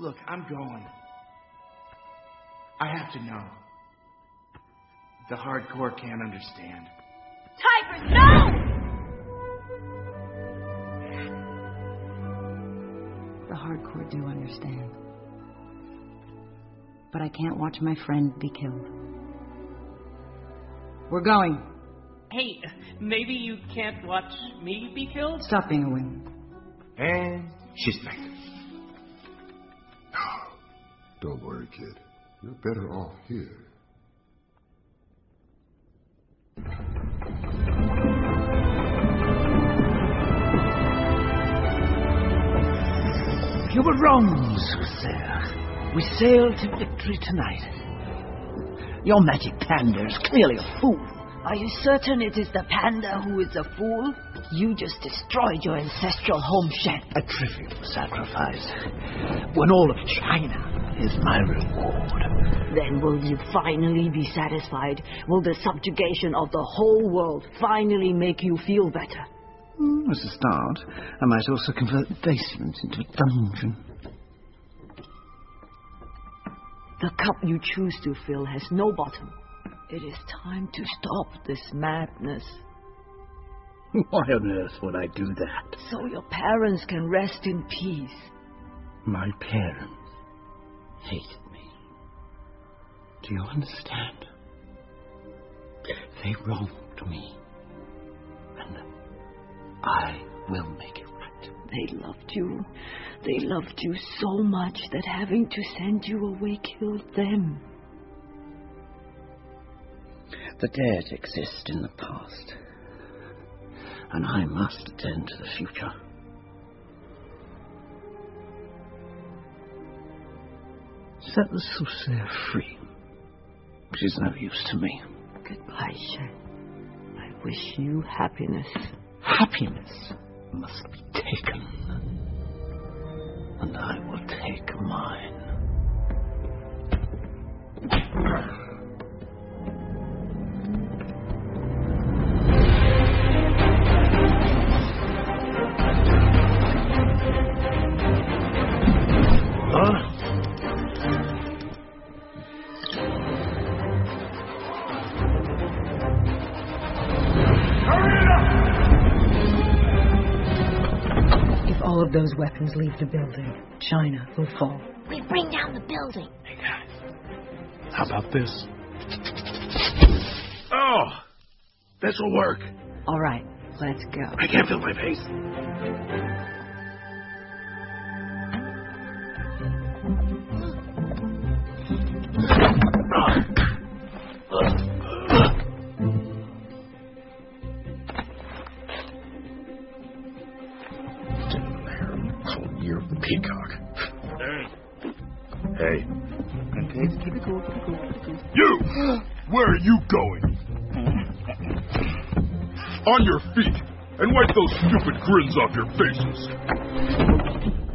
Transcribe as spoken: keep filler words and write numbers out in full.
Look, I'm going. I have to know. The hardcore can't understand. Tiger, no! The hardcore do understand. But I can't watch my friend be killed. We're going. Hey, maybe you can't watch me be killed? Stop being a wing. And she's back. Don't worry, kid. You're better off here. You were wrong, Soothsayer. We sail to victory tonight. Your magic panda is clearly a fool. Are you certain it is the panda who is a fool? You just destroyed your ancestral home shed. A trivial sacrifice. When all of China is my reward. Then will you finally be satisfied? Will the subjugation of the whole world finally make you feel better? Mm, as a start, I might also convert the basement into a dungeon. The cup you choose to fill has no bottom. It is time to stop this madness. Why on earth would I do that? So your parents can rest in peace. My parents hated me. Do you understand? They wronged me. And I will make it right. They loved you. They loved you so much that having to send you away killed them. The dead exist in the past, and I must attend to the future. Set the Soothsayer free. She's no use to me. Goodbye, Shen. I wish you happiness. Happiness must be taken, and I will take mine. All of those weapons leave the building. China will fall. We bring down the building. Hey, guys. How about this? Oh! This will work. All right, let's go. I can't feel my pace. Year of the peacock. Hey. Okay, keep it cool, keep it cool, keep it cool. You! Where are you going? On your feet, and wipe those stupid grins off your faces.